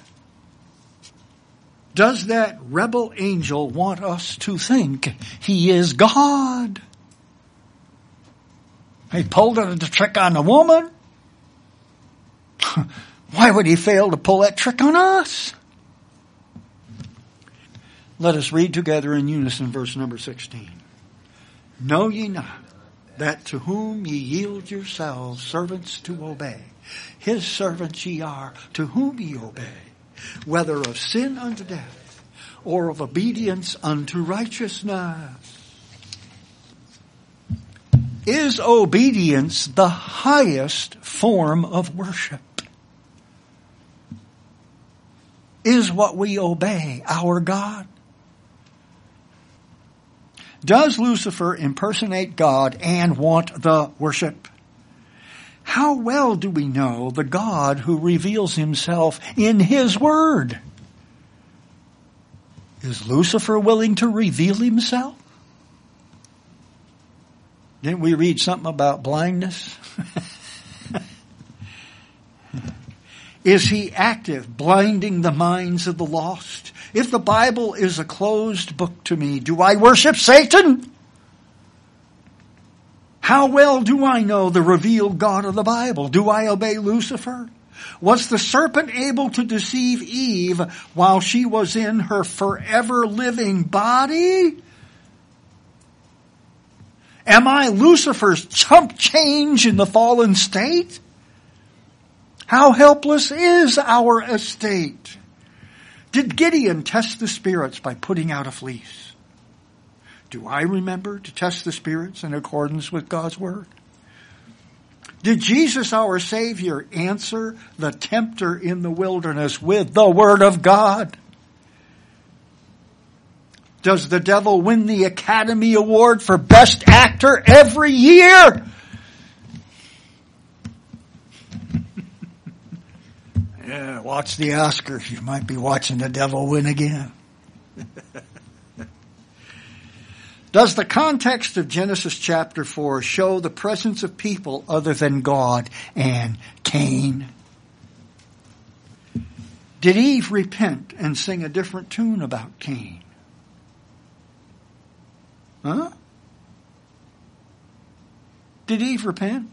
Does that rebel angel want us to think he is God? He pulled a trick on the woman. Why would he fail to pull that trick on us? Let us read together in unison verse number sixteen. Know ye not that to whom ye yield yourselves servants to obey, his servants ye are, to whom ye obey, whether of sin unto death, or of obedience unto righteousness? Is obedience the highest form of worship? Is what we obey our God? Does Lucifer impersonate God and want the worship? How well do we know the God who reveals himself in his word? Is Lucifer willing to reveal himself? Didn't we read something about blindness? Is he active, blinding the minds of the lost? If the Bible is a closed book to me, do I worship Satan? How well do I know the revealed God of the Bible? Do I obey Lucifer? Was the serpent able to deceive Eve while she was in her forever living body? Am I Lucifer's chump change in the fallen state? How helpless is our estate? Did Gideon test the spirits by putting out a fleece? Do I remember to test the spirits in accordance with God's word? Did Jesus, our Savior, answer the tempter in the wilderness with the word of God? Does the devil win the Academy Award for Best Actor every year? Yeah, watch the Oscars. You might be watching the devil win again. Does the context of Genesis chapter four show the presence of people other than God and Cain? Did Eve repent and sing a different tune about Cain? Huh? Did Eve repent?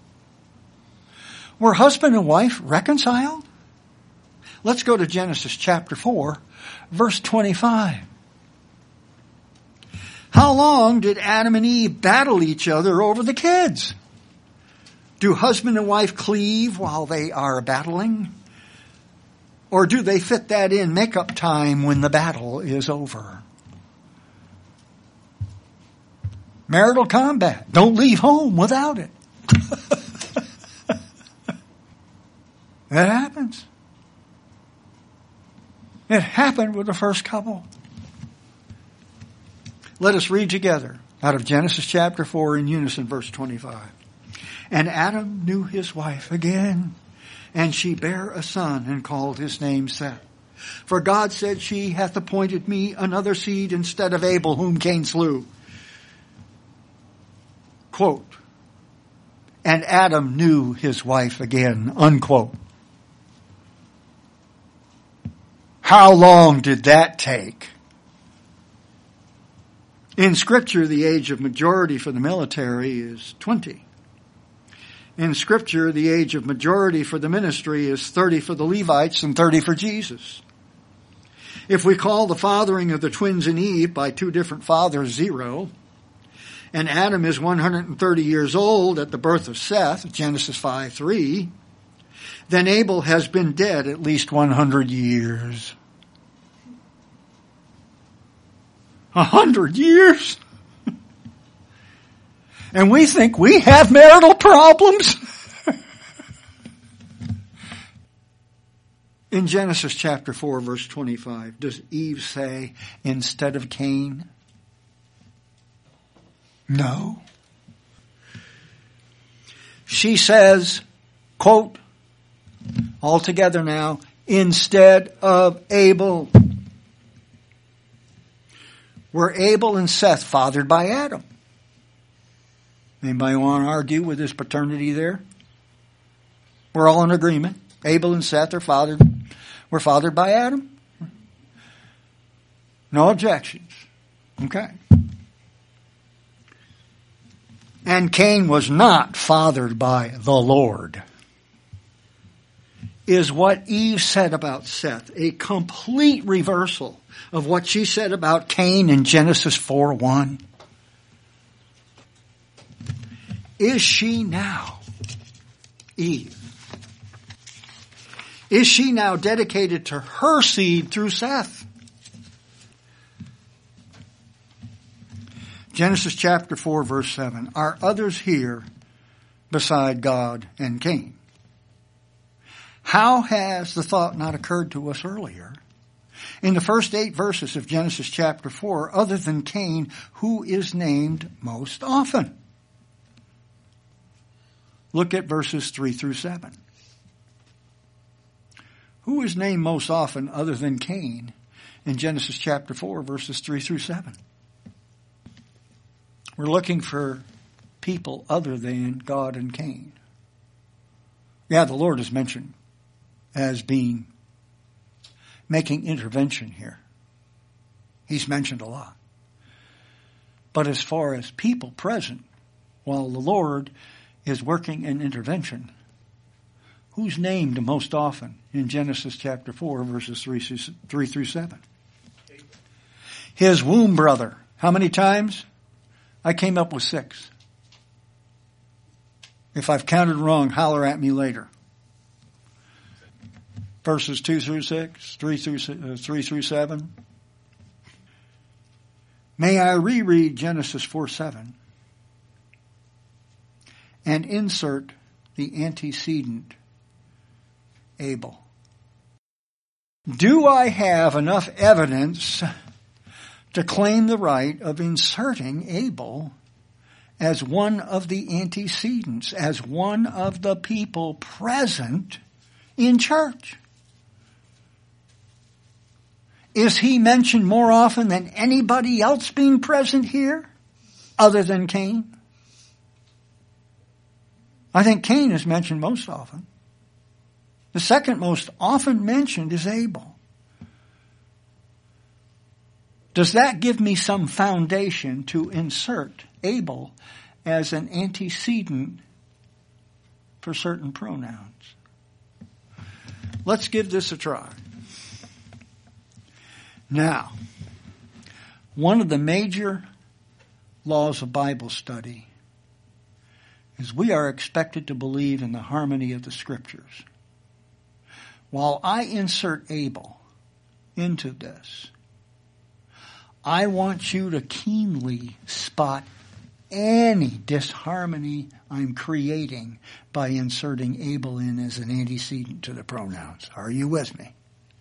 Were husband and wife reconciled? Let's go to Genesis chapter four, verse twenty-five. How long did Adam and Eve battle each other over the kids? Do husband and wife cleave while they are battling? Or do they fit that in make-up time when the battle is over? Marital combat. Don't leave home without it. That happens. It happened with the first couple. Let us read together out of Genesis chapter four in unison, verse twenty-five. And Adam knew his wife again, and she bare a son and called his name Seth. For God said, she hath appointed me another seed instead of Abel, whom Cain slew. Quote, and Adam knew his wife again, unquote. How long did that take? In Scripture, the age of majority for the military is twenty. In Scripture, the age of majority for the ministry is thirty for the Levites and thirty for Jesus. If we call the fathering of the twins in Eve by two different fathers zero, and Adam is one hundred thirty years old at the birth of Seth, Genesis five three, then Abel has been dead at least one hundred years. A hundred years? And we think we have marital problems? In Genesis chapter four, verse twenty-five, does Eve say, instead of Cain? No. She says, quote, all together now, instead of Abel. Were Abel and Seth fathered by Adam? Anybody want to argue with his paternity there? We're all in agreement. Abel and Seth are fathered, were fathered by Adam. No objections. Okay. And Cain was not fathered by the Lord. Is what Eve said about Seth a complete reversal of what she said about Cain in Genesis four one? Is she now, Eve, is she now dedicated to her seed through Seth? Genesis chapter four, verse seven. Are others here beside God and Cain? How has the thought not occurred to us earlier? In the first eight verses of Genesis chapter four, other than Cain, who is named most often? Look at verses three through seven. Who is named most often other than Cain in Genesis chapter four, verses three through seven? We're looking for people other than God and Cain. Yeah, the Lord is mentioned as being, making intervention here. He's mentioned a lot. But as far as people present, while the Lord is working an intervention, who's named most often in Genesis chapter four, verses three through seven? His womb brother. How many times? I came up with six. If I've counted wrong, holler at me later. Verses two through six, three through uh, three through seven. May I reread Genesis four seven and insert the antecedent Abel. Do I have enough evidence to claim the right of inserting Abel as one of the antecedents, as one of the people present in church? Is he mentioned more often than anybody else being present here, other than Cain? I think Cain is mentioned most often. The second most often mentioned is Abel. Does that give me some foundation to insert Abel as an antecedent for certain pronouns? Let's give this a try. Now, one of the major laws of Bible study is we are expected to believe in the harmony of the Scriptures. While I insert Abel into this, I want you to keenly spot any disharmony I'm creating by inserting Abel in as an antecedent to the pronouns. Are you with me?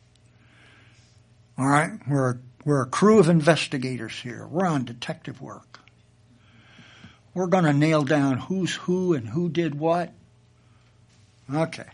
All right, we're a, we're a crew of investigators here. We're on detective work. We're going to nail down who's who and who did what. Okay.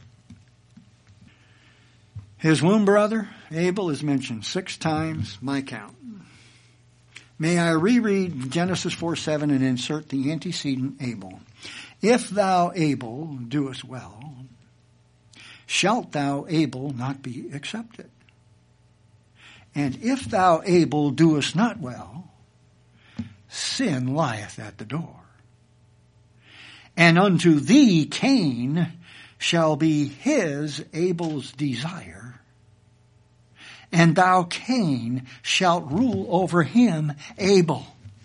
His womb brother, Abel, is mentioned six times, my count. May I reread Genesis four seven and insert the antecedent Abel. If thou, Abel, doest well, shalt thou, Abel, not be accepted. And if thou, Abel, doest not well, sin lieth at the door. And unto thee, Cain, shall be his, Abel's, desire. And thou, Cain, shalt rule over him, Abel.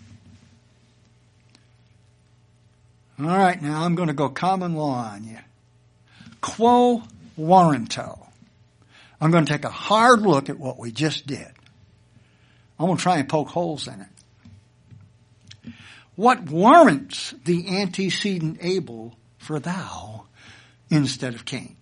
All right, now I'm going to go common law on you. Quo warranto. I'm going to take a hard look at what we just did. I'm going to try and poke holes in it. What warrants the antecedent Abel for thou instead of Cain?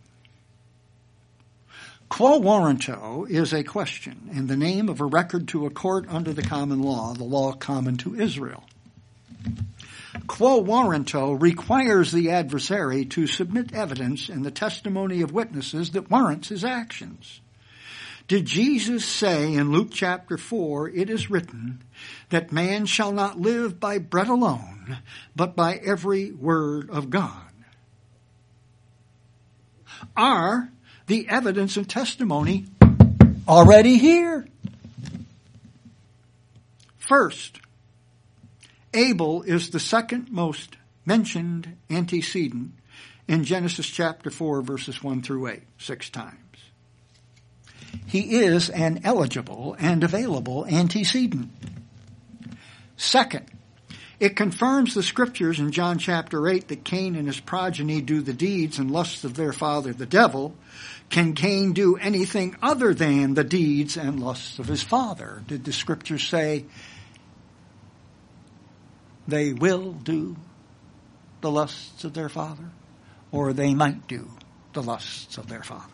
Quo warranto is a question in the name of a record to a court under the common law, the law common to Israel. Quo warranto requires the adversary to submit evidence and the testimony of witnesses that warrants his actions. Did Jesus say in Luke chapter four, it is written that man shall not live by bread alone, but by every word of God? Are the evidence and testimony already here? First, Abel is the second most mentioned antecedent in Genesis chapter four, verses one through eight, six times. He is an eligible and available antecedent. Second, it confirms the scriptures in John chapter eight that Cain and his progeny do the deeds and lusts of their father the devil. Can Cain do anything other than the deeds and lusts of his father? Did the scriptures say they will do the lusts of their father, or they might do the lusts of their father?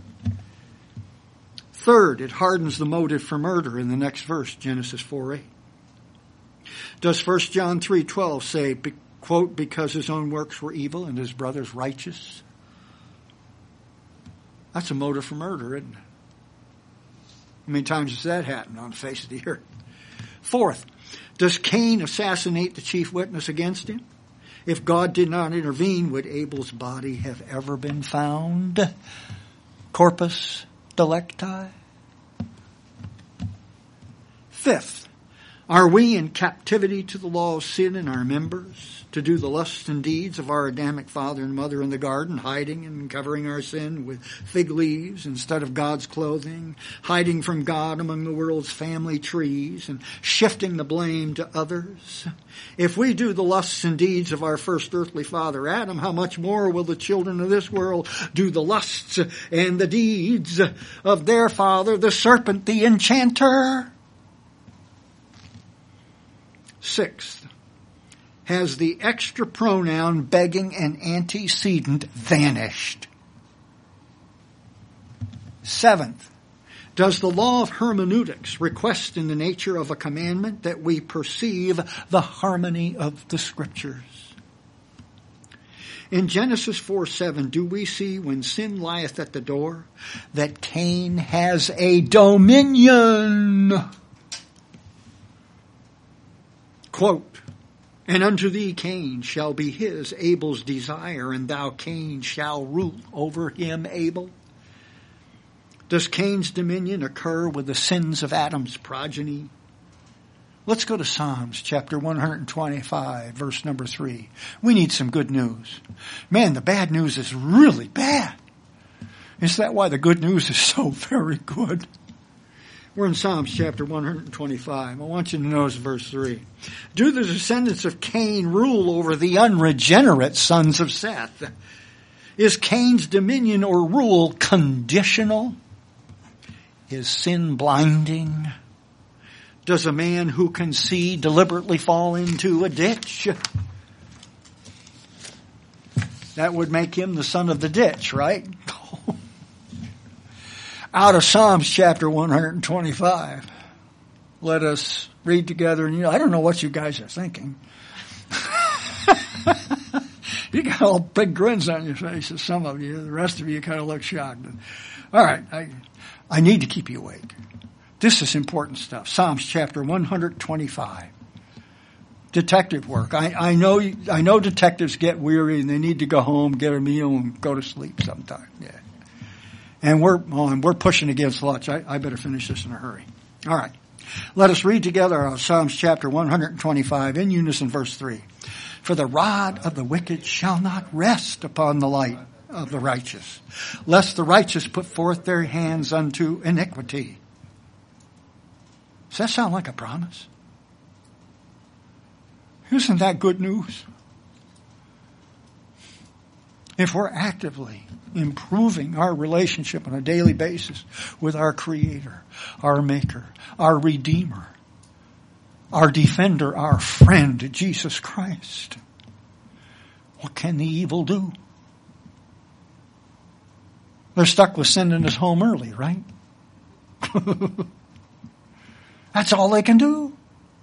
Third, it hardens the motive for murder in the next verse, Genesis four eight. Does First John three twelve say, quote, because his own works were evil and his brother's righteous? That's a motive for murder, isn't it? How many times has that happened on the face of the earth? Fourth, does Cain assassinate the chief witness against him? If God did not intervene, would Abel's body have ever been found? Corpus delicti. Fifth, are we in captivity to the law of sin in our members, to do the lusts and deeds of our Adamic father and mother in the garden, hiding and covering our sin with fig leaves instead of God's clothing, hiding from God among the world's family trees, and shifting the blame to others? If we do the lusts and deeds of our first earthly father Adam, how much more will the children of this world do the lusts and the deeds of their father, the serpent, the enchanter? Sixth, has the extra pronoun begging an antecedent vanished? Seventh, does the law of hermeneutics request in the nature of a commandment that we perceive the harmony of the scriptures? In Genesis four seven, do we see when sin lieth at the door that Cain has a dominion? Quote, and unto thee, Cain, shall be his, Abel's desire, and thou, Cain, shall rule over him, Abel. Does Cain's dominion occur with the sins of Adam's progeny? Let's go to Psalms chapter one twenty-five, verse number three. We need some good news. Man, the bad news is really bad. Is that why the good news is so very good? We're in Psalms chapter one twenty-five. I want you to notice verse three. Do the descendants of Cain rule over the unregenerate sons of Seth? Is Cain's dominion or rule conditional? Is sin blinding? Does a man who can see deliberately fall into a ditch? That would make him the son of the ditch, right? Out of Psalms chapter one twenty-five. Let us read together. And you know, I don't know what you guys are thinking. You got all big grins on your faces, some of you. The rest of you kind of look shocked. All right, I, I need to keep you awake. This is important stuff. Psalms chapter one twenty-five. Detective work. I, I know I know detectives get weary and they need to go home, get a meal, and go to sleep sometime. Yeah. And we're well, and we're pushing against lunch. I, I better finish this in a hurry. All right. Let us read together Psalms chapter one twenty-five in unison, verse three. For the rod of the wicked shall not rest upon the light of the righteous, lest the righteous put forth their hands unto iniquity. Does that sound like a promise? Isn't that good news? If we're actively improving our relationship on a daily basis with our Creator, our Maker, our Redeemer, our defender, our friend, Jesus Christ. What can the evil do? They're stuck with sending us home early, right? That's all they can do.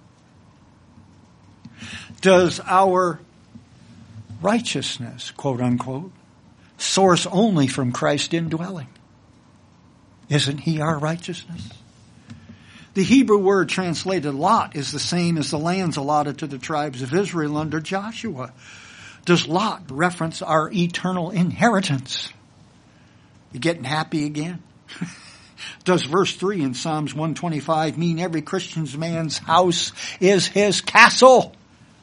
Does our righteousness, quote unquote, source only from Christ's indwelling? Isn't he our righteousness? The Hebrew word translated lot is the same as the lands allotted to the tribes of Israel under Joshua. Does Lot reference our eternal inheritance? You getting happy again? Does verse three in Psalms one twenty-five mean every Christian man's house is his castle?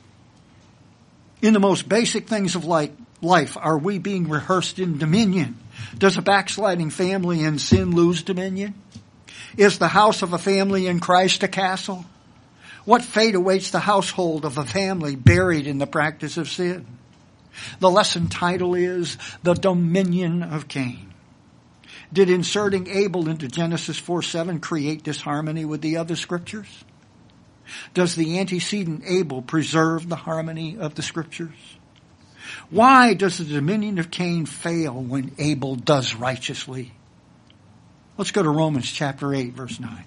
In the most basic things of life, are we being rehearsed in dominion? Does a backsliding family in sin lose dominion? Is the house of a family in Christ a castle? What fate awaits the household of a family buried in the practice of sin? The lesson title is The Dominion of Cain. Did inserting Abel into Genesis four seven create disharmony with the other scriptures? Does the antecedent Abel preserve the harmony of the scriptures? Why does the dominion of Cain fail when Abel does righteously? Let's go to Romans chapter eight, verse nine.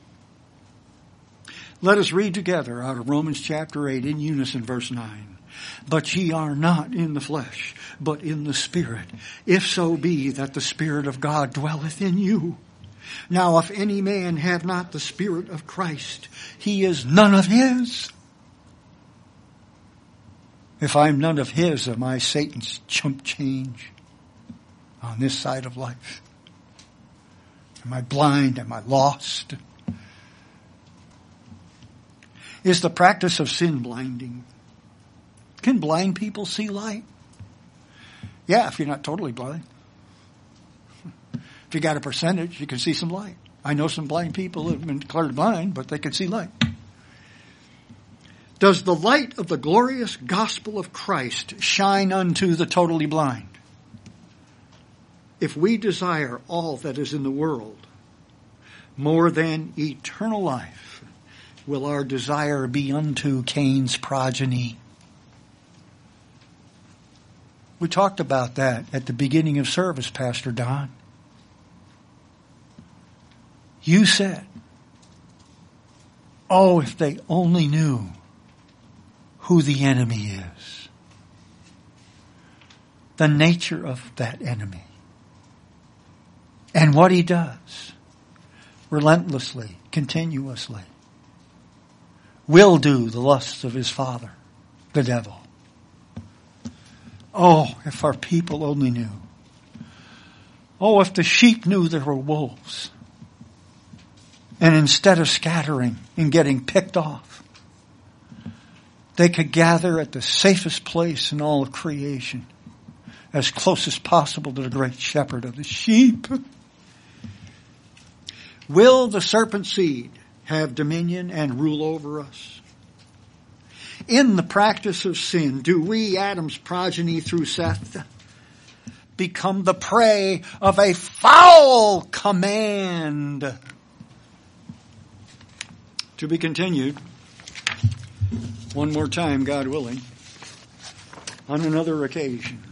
Let us read together out of Romans chapter eight in unison, verse nine. But ye are not in the flesh, but in the Spirit, if so be that the Spirit of God dwelleth in you. Now if any man have not the Spirit of Christ, he is none of his. If I'm none of his, am I Satan's chump change on this side of life? Am I blind? Am I lost? Is the practice of sin blinding? Can blind people see light? Yeah, if you're not totally blind. If you got a percentage, you can see some light. I know some blind people that have been declared blind, but they can see light. Does the light of the glorious gospel of Christ shine unto the totally blind? If we desire all that is in the world more than eternal life, will our desire be unto Cain's progeny? We talked about that at the beginning of service, Pastor Don. You said, oh, if they only knew who the enemy is, the nature of that enemy, and what he does, relentlessly, continuously, will do the lusts of his father, the devil. Oh, if our people only knew. Oh, if the sheep knew there were wolves. And instead of scattering and getting picked off, they could gather at the safest place in all of creation, as close as possible to the great shepherd of the sheep. Will the serpent seed have dominion and rule over us? In the practice of sin, do we, Adam's progeny through Seth, become the prey of a foul command? To be continued, one more time, God willing, on another occasion.